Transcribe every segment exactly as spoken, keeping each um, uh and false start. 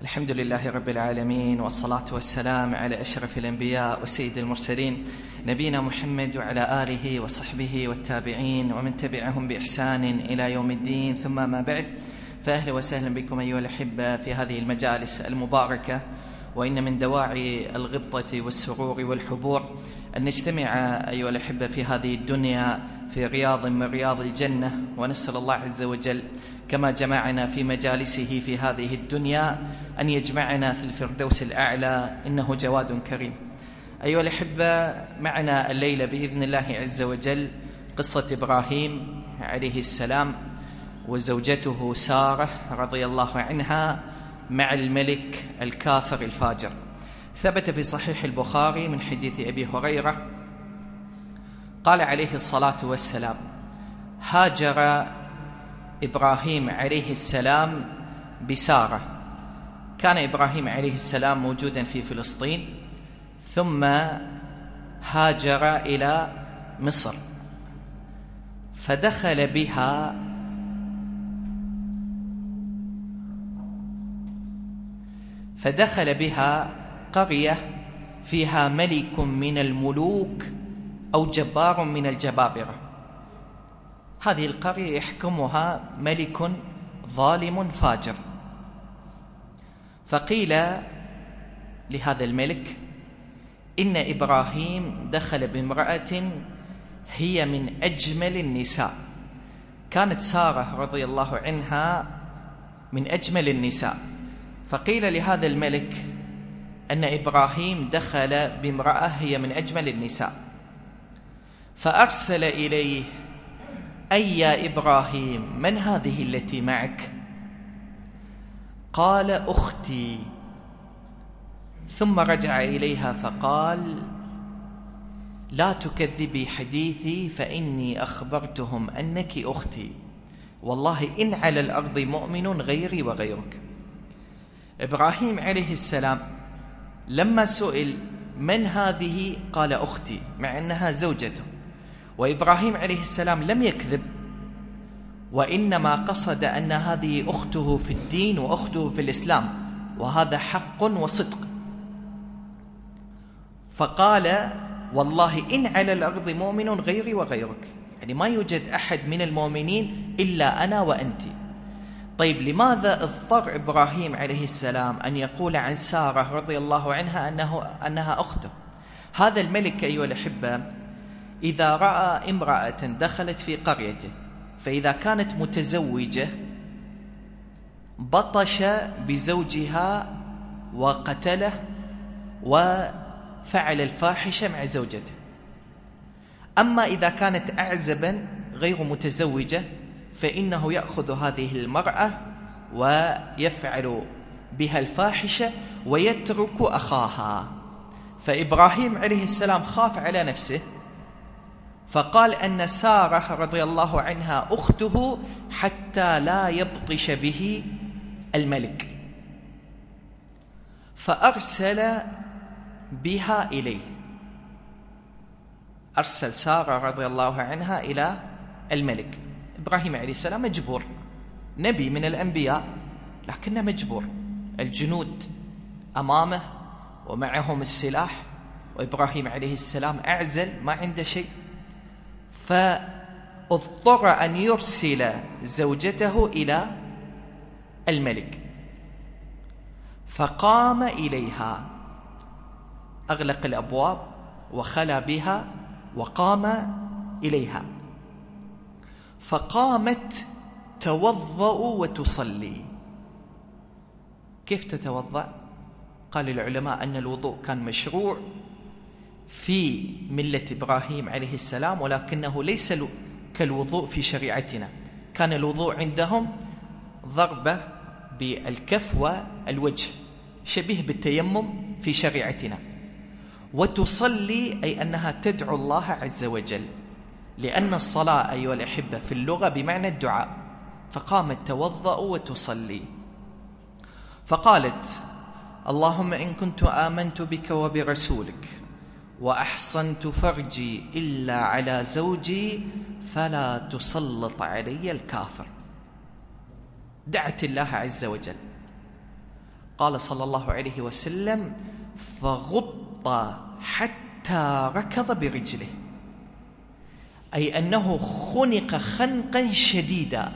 الحمد لله رب العالمين، والصلاة والسلام على أشرف الأنبياء وسيد المرسلين نبينا محمد وعلى آله وصحبه والتابعين ومن تبعهم بإحسان إلى يوم الدين. ثم ما بعد، فأهلا وسهلا بكم أيها الأحبة في هذه المجالس المباركة. وإن من دواعي الغبطة والسرور والحبور أن نجتمع أيها الأحبة في هذه الدنيا في رياض من رياض الجنة، ونسأل الله عز وجل كما جمعنا في مجالسه في هذه الدنيا أن يجمعنا في الفردوس الأعلى، إنه جواد كريم. أيها الأحبة، معنا الليلة بإذن الله عز وجل قصة إبراهيم عليه السلام وزوجته سارة رضي الله عنها مع الملك الكافر الفاجر. ثبت في صحيح البخاري من حديث أبي هريرة قال عليه الصلاة والسلام: هاجر إبراهيم عليه السلام بسارة. كان إبراهيم عليه السلام موجودا في فلسطين، ثم هاجر إلى مصر، فدخل بها فدخل بها قرية فيها ملك من الملوك أو جبار من الجبابرة. هذه القرية يحكمها ملك ظالم فاجر. فقيل لهذا الملك: إن إبراهيم دخل بامرأة هي من أجمل النساء. كانت سارة رضي الله عنها من أجمل النساء. فقيل لهذا الملك أن إبراهيم دخل بامرأة هي من أجمل النساء، فأرسل إليه: أي يا إبراهيم، من هذه التي معك؟ قال: أختي. ثم رجع إليها فقال: لا تكذبي حديثي، فإني أخبرتهم أنك أختي، والله إن على الأرض مؤمن غيري وغيرك. إبراهيم عليه السلام لما سئل من هذه قال: أختي، مع أنها زوجته. وإبراهيم عليه السلام لم يكذب، وإنما قصد أن هذه أخته في الدين وأخته في الإسلام، وهذا حق وصدق. فقال: والله إن على الأرض مؤمن غيري وغيرك، يعني ما يوجد أحد من المؤمنين إلا أنا وأنت. طيب، لماذا اضطر إبراهيم عليه السلام أن يقول عن سارة رضي الله عنها أنه أنها أخته؟ هذا الملك أيها الأحبة إذا رأى امرأة دخلت في قريته، فإذا كانت متزوجة بطش بزوجها وقتله وفعل الفاحشة مع زوجته. أما إذا كانت أعزبا غير متزوجة فإنه يأخذ هذه المرأة ويفعل بها الفاحشة ويترك أخاها. فإبراهيم عليه السلام خاف على نفسه، فقال أن سارة رضي الله عنها أخته حتى لا يبطش به الملك، فأرسل بها إليه. أرسل سارة رضي الله عنها إلى الملك. إبراهيم عليه السلام مجبور، نبي من الأنبياء لكنه مجبور. الجنود أمامه ومعهم السلاح، وإبراهيم عليه السلام أعزل ما عنده شيء، فاضطر أن يرسل زوجته إلى الملك. فقام إليها، أغلق الأبواب وخلى بها وقام إليها، فقامت توضأ وتصلي. كيف تتوضأ؟ قال العلماء أن الوضوء كان مشروع في ملة إبراهيم عليه السلام، ولكنه ليس كالوضوء في شريعتنا. كان الوضوء عندهم ضربة بالكف والوجه، شبيه بالتيمم في شريعتنا. وتصلي أي أنها تدعو الله عز وجل، لأن الصلاة أيها الأحبة في اللغة بمعنى الدعاء. فقامت توضأ وتصلي، فقالت: اللهم إن كنت آمنت بك وبرسولك وأحصنت فرجي إلا على زوجي فلا تسلط علي الكافر. دعت الله عز وجل. قال صلى الله عليه وسلم: فغط حتى ركض برجله، أي أنه خنق خنقا شديدا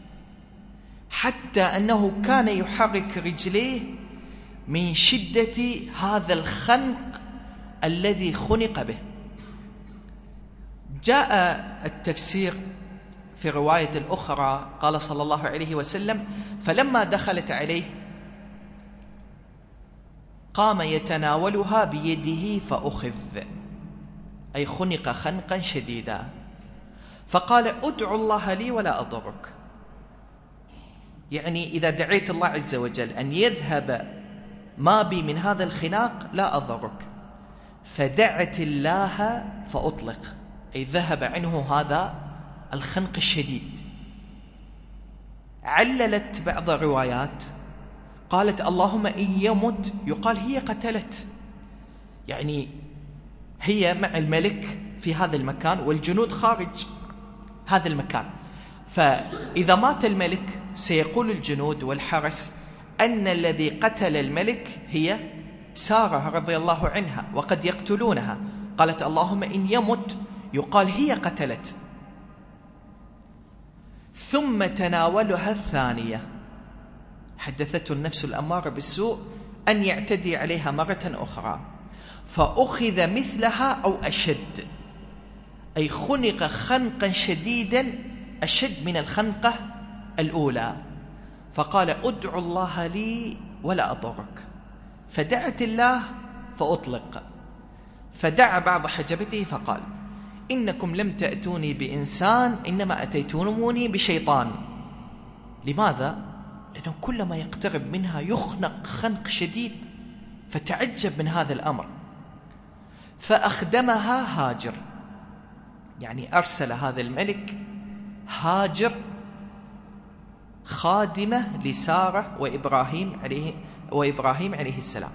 حتى أنه كان يحرك رجليه من شدة هذا الخنق الذي خنق به. جاء التفسير في رواية الأخرى قال صلى الله عليه وسلم: فلما دخلت عليه قام يتناولها بيده فأخذ، أي خنق خنقا شديدا، فقال: أدعو الله لي ولا أضرك، يعني إذا دعيت الله عز وجل أن يذهب ما بي من هذا الخناق لا أضرك، فدعت الله فأطلق، أي ذهب عنه هذا الخنق الشديد. عللت بعض الروايات قالت: اللهم إن يمت، يقال هي قتلت، يعني هي مع الملك في هذا المكان والجنود خارج هذا المكان، فإذا مات الملك سيقول الجنود والحرس أن الذي قتل الملك هي سارة رضي الله عنها وقد يقتلونها. قالت: اللهم إن يمت، يقال هي قتلت. ثم تناولها الثانية، حدثته النفس الأمارة بالسوء أن يعتدي عليها مرة أخرى، فأخذ مثلها أو أشد، أي خنق خنقا شديدا أشد من الخنقة الأولى، فقال: أدعو الله لي ولا أضرك، فدعت الله فأطلق، فدعا بعض حجبته فقال: إنكم لم تأتوني بإنسان، إنما أتيتوني بشيطان. لماذا؟ لأنه كلما يقترب منها يخنق خنق شديد، فتعجب من هذا الأمر. فأخدمها هاجر، يعني أرسل هذا الملك هاجر خادمة لسارة وإبراهيم عليه, وإبراهيم عليه السلام،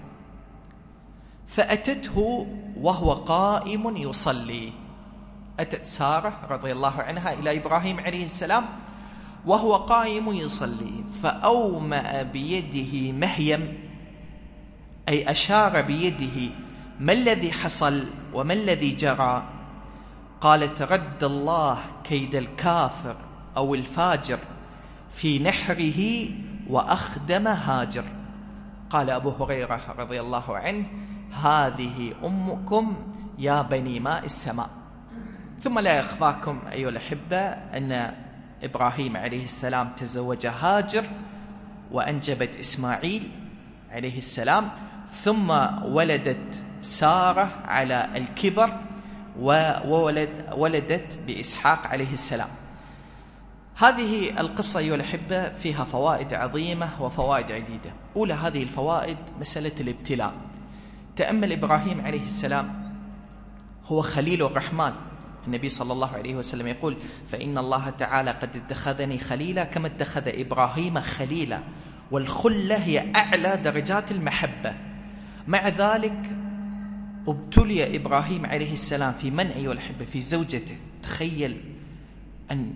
فأتته وهو قائم يصلي. أتت سارة رضي الله عنها إلى إبراهيم عليه السلام وهو قائم يصلي، فأومأ بيده مهيم، أي أشار بيده ما الذي حصل وما الذي جرى. قالت: رد الله كيد الكافر أو الفاجر في نحره وأخدم هاجر. قال أبو هريرة رضي الله عنه: هذه أمكم يا بني ماء السماء. ثم لا يخفاكم أيها الأحبة أن إبراهيم عليه السلام تزوج هاجر وأنجبت إسماعيل عليه السلام، ثم ولدت سارة على الكبر وولد ولدت بإسحاق عليه السلام. هذه القصة أيها الأحبة فيها فوائد عظيمة وفوائد عديدة. أولى هذه الفوائد مسألة الابتلاء. تأمل إبراهيم عليه السلام هو خليل الرحمن، النبي صلى الله عليه وسلم يقول: فإن الله تعالى قد اتخذني خليلا كما اتخذ إبراهيم خليلا، والخلة هي أعلى درجات المحبة. مع ذلك ابتلي إبراهيم عليه السلام في من أيها الأحبة؟ في زوجته. تخيل أن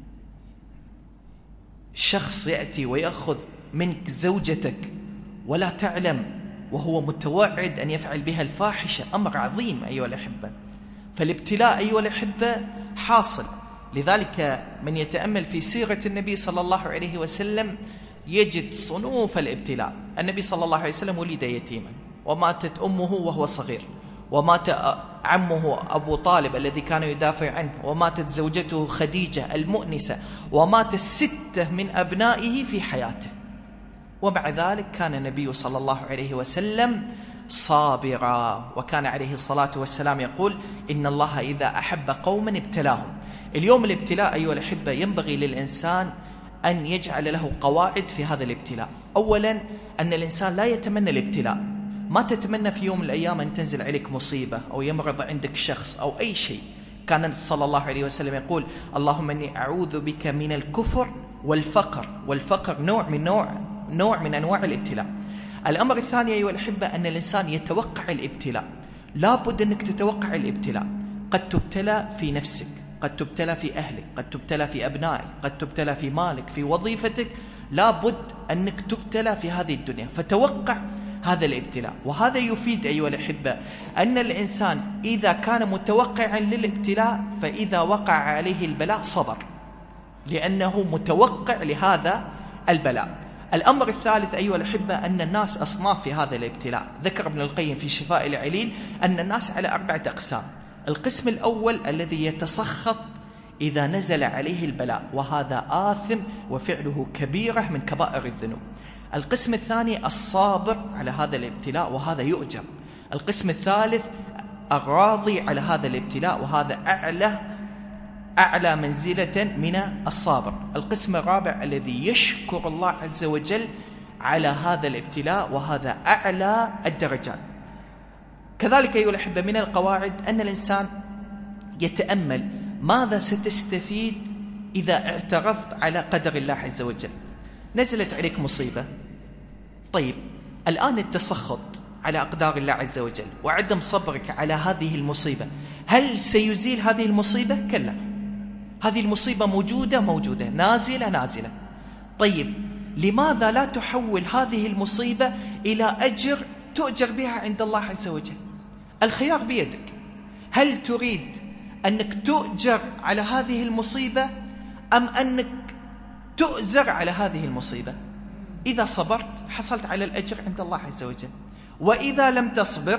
شخص يأتي ويأخذ منك زوجتك ولا تعلم، وهو متوعد أن يفعل بها الفاحشة، أمر عظيم أيها الأحبة. فالابتلاء أيها الأحبة حاصل. لذلك من يتأمل في سيرة النبي صلى الله عليه وسلم يجد صنوف الابتلاء. النبي صلى الله عليه وسلم ولد يتيما، وماتت أمه وهو صغير، ومات عمه أبو طالب الذي كان يدافع عنه، وماتت زوجته خديجة المؤنسة، ومات الستة من أبنائه في حياته، ومع ذلك كان النبي صلى الله عليه وسلم صابرا. وكان عليه الصلاة والسلام يقول: إن الله إذا أحب قوما ابتلاهم. اليوم الابتلاء أيها الأحبة ينبغي للإنسان أن يجعل له قواعد في هذا الابتلاء. أولا أن الإنسان لا يتمنى الابتلاء. ما تتمنى في يوم من الأيام أن تنزل عليك مصيبة أو يمرض عندك شخص أو أي شيء. كان صلى الله عليه وسلم يقول: اللهم إني أعوذ بك من الكفر والفقر. والفقر نوع من نوع نوع من أنواع الابتلاء. الأمر الثاني أيها الأحبة أن الإنسان يتوقع الابتلاء. لا بد أنك تتوقع الابتلاء. قد تبتلى في نفسك، قد تبتلى في أهلك، قد تبتلى في أبنائك، قد تبتلى في مالك، في وظيفتك. لابد أنك تبتلى في هذه الدنيا، فتوقع هذا الابتلاء. وهذا يفيد أيها الأحبة أن الإنسان إذا كان متوقعا للابتلاء فإذا وقع عليه البلاء صبر، لأنه متوقع لهذا البلاء. الأمر الثالث أيها الأحبة أن الناس أصناف في هذا الابتلاء. ذكر ابن القيم في شفاء العليل أن الناس على أربعة أقسام. القسم الأول الذي يتسخط إذا نزل عليه البلاء، وهذا آثم وفعله كبيرة من كبائر الذنوب. القسم الثاني الصابر على هذا الابتلاء، وهذا يؤجر. القسم الثالث الراضي على هذا الابتلاء، وهذا أعلى أعلى منزلة من الصابر. القسم الرابع الذي يشكر الله عز وجل على هذا الابتلاء، وهذا أعلى الدرجات. كذلك أيها الأحبة من القواعد أن الإنسان يتأمل ماذا ستستفيد إذا اعترضت على قدر الله عز وجل. نزلت عليك مصيبة، طيب الآن التسخط على أقدار الله عز وجل وعدم صبرك على هذه المصيبة، هل سيزيل هذه المصيبة؟ كلا، هذه المصيبة موجودة موجودة، نازلة نازلة. طيب لماذا لا تحول هذه المصيبة إلى أجر تؤجر بها عند الله عز وجل؟ الخيار بيدك. هل تريد أنك تؤجر على هذه المصيبة أم أنك تؤزر على هذه المصيبة؟ إذا صبرت حصلت على الأجر عند الله عز وجل، وإذا لم تصبر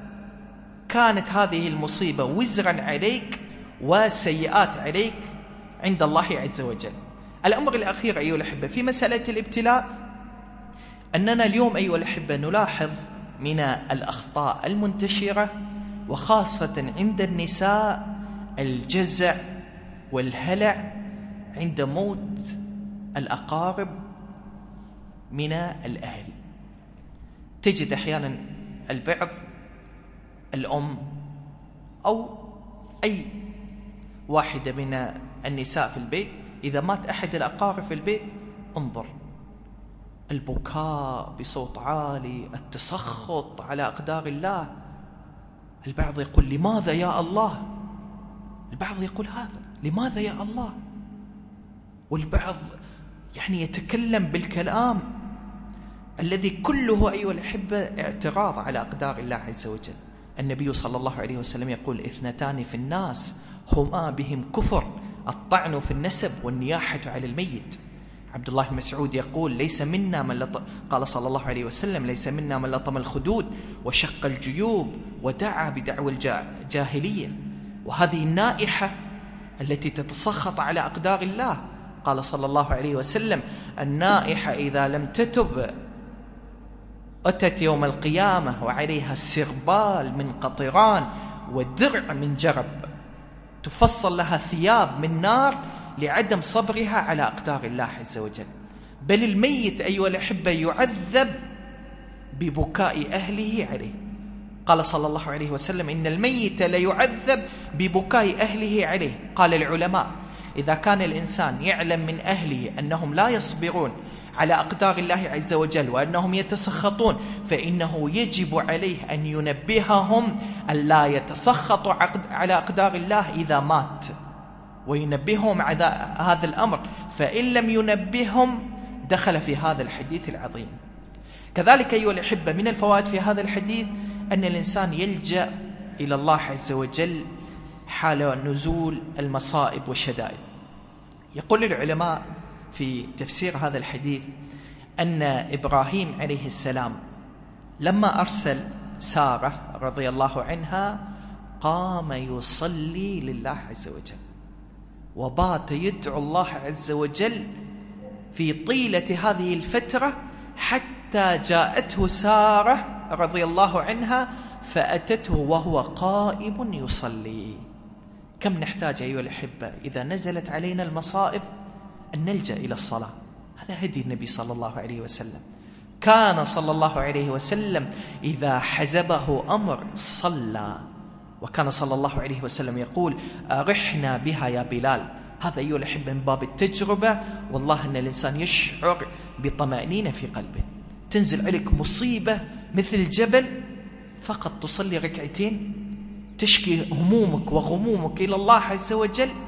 كانت هذه المصيبة وزرا عليك وسيئات عليك عند الله عز وجل. الأمر الأخير أيها الأحبة في مسألة الابتلاء، أننا اليوم أيها الأحبة نلاحظ من الأخطاء المنتشرة وخاصة عند النساء الجزع والهلع عند موت الأقارب من الأهل. تجد أحيانا البعض الأم أو أي واحدة من النساء في البيت إذا مات أحد الأقارب في البيت، انظر البكاء بصوت عالي، التسخط على أقدار الله. البعض يقول لماذا يا الله؟ البعض يقول هذا لماذا يا الله؟ والبعض يعني يتكلم بالكلام الذي كله أيها الأحبة اعتراض على أقدار الله عز وجل. النبي صلى الله عليه وسلم يقول اثنتان في الناس هما بهم كفر، الطعن في النسب والنياحة على الميت. عبد الله بن مسعود يقول ليس منا من لط... قال صلى الله عليه وسلم ليس منا من لطم الخدود وشق الجيوب ودعا بدعوى الجاهلية. وهذه النائحة التي تتسخط على أقدار الله، قال صلى الله عليه وسلم النائحة إذا لم تتب أتت يوم القيامة وعليها السربال من قطران والدرع من جرب، تفصل لها ثياب من نار لعدم صبرها على أقدار الله عز وجل. بل الميت أيها الأحبة يعذب ببكاء أهله عليه. قال صلى الله عليه وسلم إن الميت ليعذب ببكاء أهله عليه. قال العلماء إذا كان الإنسان يعلم من أهله أنهم لا يصبرون على أقدار الله عز وجل وأنهم يتسخطون، فإنه يجب عليه أن ينبههم أن لا يتسخطوا على أقدار الله إذا مات، وينبههم على هذا الأمر، فإن لم ينبههم دخل في هذا الحديث العظيم. كذلك أيها الأحبة من الفوائد في هذا الحديث أن الإنسان يلجأ إلى الله عز وجل حال نزول المصائب والشدائد. يقول العلماء في تفسير هذا الحديث أن إبراهيم عليه السلام لما أرسل سارة رضي الله عنها قام يصلي لله عز وجل، وبات يدعو الله عز وجل في طيلة هذه الفترة حتى جاءته سارة رضي الله عنها فأتته وهو قائم يصلي. كم نحتاج أيها الأحبة إذا نزلت علينا المصائب أن نلجأ إلى الصلاة. هذا هدي النبي صلى الله عليه وسلم. كان صلى الله عليه وسلم إذا حزبه أمر صلى، وكان صلى الله عليه وسلم يقول أرحنا بها يا بلال. هذا أيها الأحبة من باب التجربة، والله أن الإنسان يشعر بطمأنينة في قلبه. تنزل عليك مصيبة مثل الجبل، فقط تصلي ركعتين تشكي همومك وغمومك إلى الله عز وجل،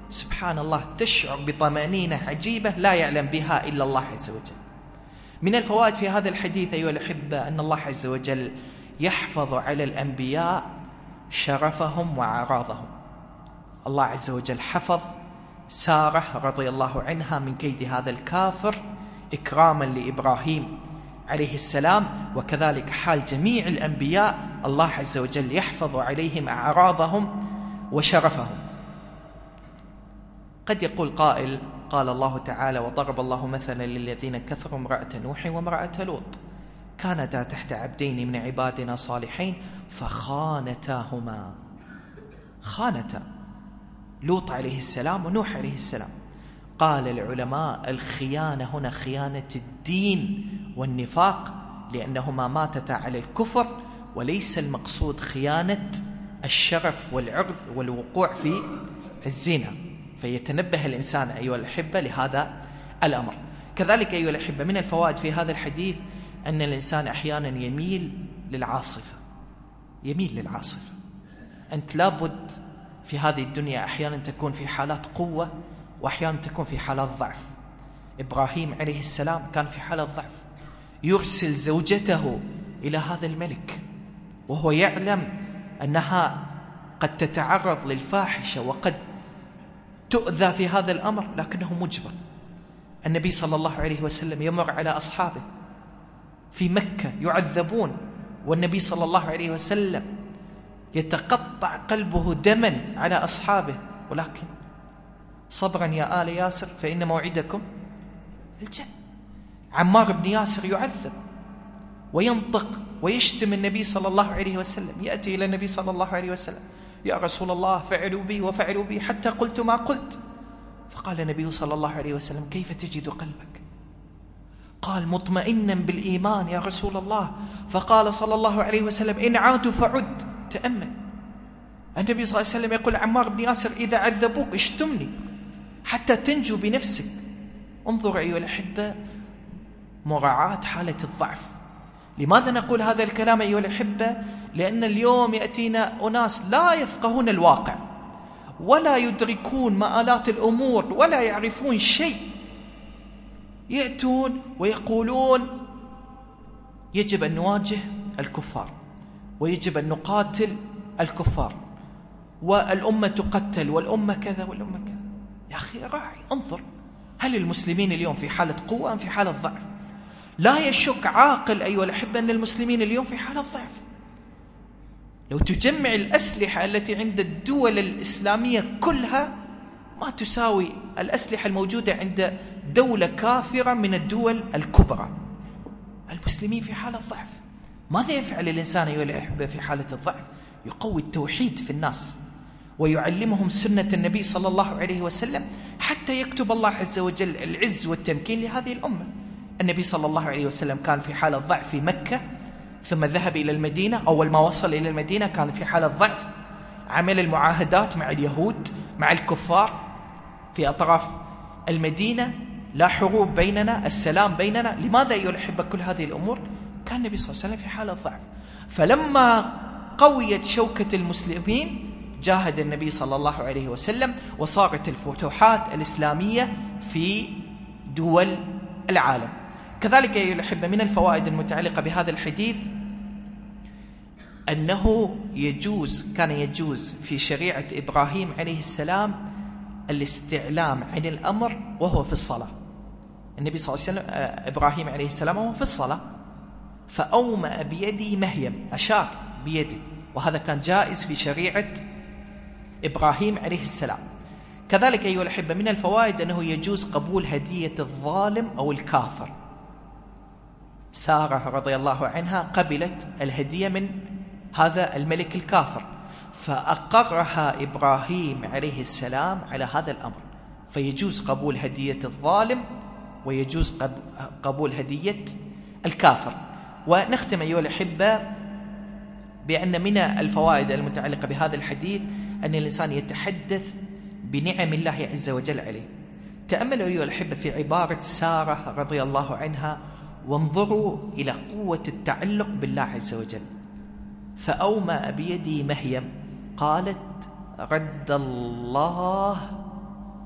سبحان الله تشعر بطمأنينة عجيبة لا يعلم بها إلا الله عز وجل. من الفوائد في هذا الحديث أيها الأحبة أن الله عز وجل يحفظ على الأنبياء شرفهم وأعراضهم. الله عز وجل حفظ سارة رضي الله عنها من كيد هذا الكافر إكراما لإبراهيم عليه السلام، وكذلك حال جميع الأنبياء الله عز وجل يحفظ عليهم أعراضهم وشرفهم. قد يقول قائل: قال الله تعالى: وضرب الله مثلا للذين كفروا امرأة نوح وامرأة لوط كانتا تحت عبدين من عبادنا صالحين فخانتاهما. خانتا لوط عليه السلام ونوح عليه السلام. قال العلماء: الخيانة هنا خيانة الدين والنفاق، لأنهما ماتتا على الكفر، وليس المقصود خيانة الشرف والعرض والوقوع في الزنا. فيتنبه الإنسان أيها الأحبة لهذا الأمر. كذلك أيها الأحبة من الفوائد في هذا الحديث أن الإنسان أحيانا يميل للعاصفة، يميل للعاصفة. أنت لابد في هذه الدنيا أحيانا تكون في حالات قوة وأحيانا تكون في حالات ضعف. إبراهيم عليه السلام كان في حالة ضعف، يرسل زوجته إلى هذا الملك وهو يعلم أنها قد تتعرض للفاحشة وقد تؤذى في هذا الأمر، لكنه مجبر. النبي صلى الله عليه وسلم يمر على أصحابه في مكة يعذبون، والنبي صلى الله عليه وسلم يتقطع قلبه دما على أصحابه، ولكن صبرا يا آل ياسر فإن موعدكم الجنة. عمار بن ياسر يعذب وينطق ويشتم النبي صلى الله عليه وسلم، يأتي إلى النبي صلى الله عليه وسلم: يا رسول الله فعلوا بي وفعلوا بي حتى قلت ما قلت. فقال النبي صلى الله عليه وسلم: كيف تجد قلبك؟ قال: مطمئنا بالإيمان يا رسول الله. فقال صلى الله عليه وسلم: إن عادوا فعد. تأمل النبي صلى الله عليه وسلم يقول عمار بن ياسر: إذا عذبوك اشتمني حتى تنجو بنفسك. انظر أيها الأحبة مراعاة حالة الضعف. لماذا نقول هذا الكلام أيها الأحبة؟ لأن اليوم يأتينا أناس لا يفقهون الواقع ولا يدركون مآلات الأمور ولا يعرفون شيء، يأتون ويقولون يجب أن نواجه الكفار ويجب أن نقاتل الكفار والأمة تقتل والأمة كذا والأمة كذا. يا أخي راعي، انظر، هل المسلمين اليوم في حالة قوة أم في حالة ضعف؟ لا يشك عاقل أيها الأحبة أن المسلمين اليوم في حالة ضعف. لو تجمع الأسلحة التي عند الدول الإسلامية كلها ما تساوي الأسلحة الموجودة عند دولة كافرة من الدول الكبرى. المسلمين في حالة ضعف. ماذا يفعل الإنسان أيها الأحبة في حالة الضعف؟ يقوي التوحيد في الناس ويعلمهم سنة النبي صلى الله عليه وسلم حتى يكتب الله عز وجل العز والتمكين لهذه الأمة. النبي صلى الله عليه وسلم كان في حالة ضعف في مكة، ثم ذهب إلى المدينة. أول ما وصل إلى المدينة كان في حالة ضعف، عمل المعاهدات مع اليهود مع الكفار في أطراف المدينة، لا حروب بيننا، السلام بيننا. لماذا أيها الأحبة كل هذه الأمور؟ كان النبي صلى الله عليه وسلم في حالة ضعف. فلما قويت شوكة المسلمين جاهد النبي صلى الله عليه وسلم وصارت الفتوحات الإسلامية في دول العالم. كذلك أيها الأحبة من الفوائد المتعلقة بهذا الحديث أنه يجوز كان يجوز في شريعة إبراهيم عليه السلام الاستعلام عن الأمر وهو في الصلاة. النبي صلى الله عليه وسلم إبراهيم عليه السلام وهو في الصلاة فأومأ بيدي مهيم، أشار بيده، وهذا كان جائز في شريعة إبراهيم عليه السلام. كذلك أيها الأحبة من الفوائد أنه يجوز قبول هدية الظالم أو الكافر. سارة رضي الله عنها قبلت الهدية من هذا الملك الكافر فأقرها إبراهيم عليه السلام على هذا الأمر. فيجوز قبول هدية الظالم ويجوز قبول هدية الكافر. ونختم أيها الأحبة بأن من الفوائد المتعلقة بهذا الحديث أن الإنسان يتحدث بنعم الله عز وجل عليه. تأملوا أيها الأحبة في عبارة سارة رضي الله عنها وانظروا إلى قوة التعلق بالله عز وجل. فأومأ بيدي مهيم، قالت رد الله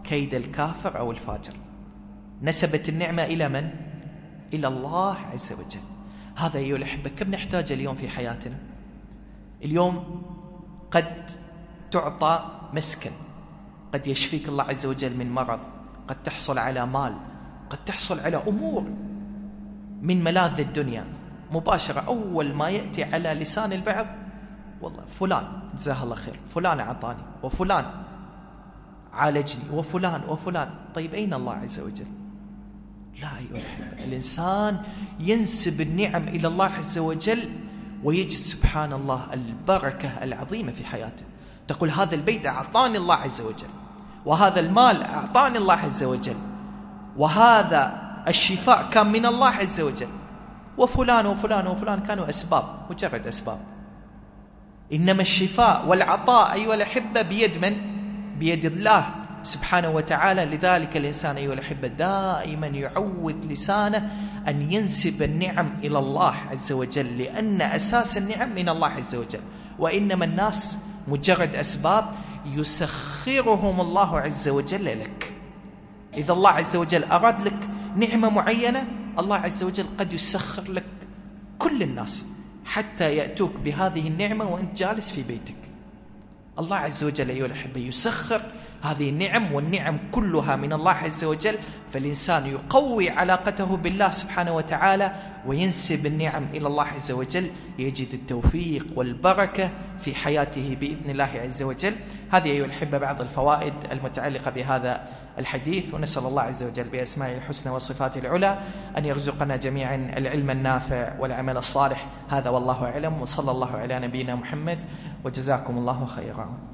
كيد الكافر أو الفاجر. نسبت النعمة إلى من؟ إلى الله عز وجل. هذا أيها الأحبة كم نحتاج اليوم في حياتنا. اليوم قد تعطى مسكن، قد يشفيك الله عز وجل من مرض، قد تحصل على مال، قد تحصل على أمور من ملاذ الدنيا مباشرة. أول ما يأتي على لسان البعض والله فلان جزاه الله خير، فلان أعطاني، وفلان عالجني، وفلان وفلان. طيب أين الله عز وجل؟ لا أيها الأحبة، الإنسان ينسب النعم إلى الله عز وجل ويجد سبحان الله البركة العظيمة في حياته. تقول هذا البيت أعطاني الله عز وجل، وهذا المال أعطاني الله عز وجل، وهذا الشفاء كان من الله عز وجل، وفلان وفلان وفلان كانوا أسباب، مجرد أسباب. إنما الشفاء والعطاء أيها الأحبة بيد من؟ بيد الله سبحانه وتعالى. لذلك الإنسان أيها الأحبة دائما يعود لسانه أن ينسب النعم إلى الله عز وجل، لأن أساس النعم من الله عز وجل، وإنما الناس مجرد أسباب يسخرهم الله عز وجل لك. إذا الله عز وجل أراد لك نعمة معينة، الله عز وجل قد يسخر لك كل الناس حتى يأتوك بهذه النعمة وأنت جالس في بيتك. الله عز وجل أيها الأحبة يسخر هذه النعم، والنعم كلها من الله عز وجل. فالإنسان يقوي علاقته بالله سبحانه وتعالى وينسب النعم إلى الله عز وجل، يجد التوفيق والبركة في حياته بإذن الله عز وجل. هذه أيها الأحبة بعض الفوائد المتعلقة بهذا الحديث، ونسأل الله عز وجل بأسمائه الحسنى وصفاته العلى أن يرزقنا جميعا العلم النافع والعمل الصالح. هذا والله أعلم، وصلى الله على نبينا محمد، وجزاكم الله خيرا.